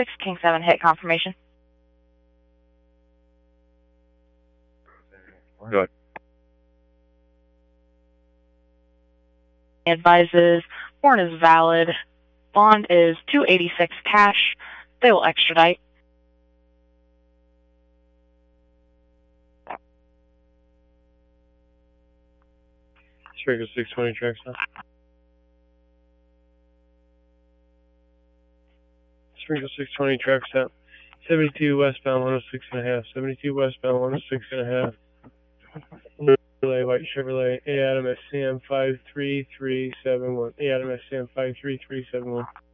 106, King 7, hit confirmation. Good. Advises warrant is valid. Bond is $286 cash. They will extradite. Striker 620 tracks now. Striker 620 tracks out. 72 westbound 106.5. 72 westbound 106.5. Chevrolet, white Chevrolet, A Adam SCM 53371. A Adam SCM 53371.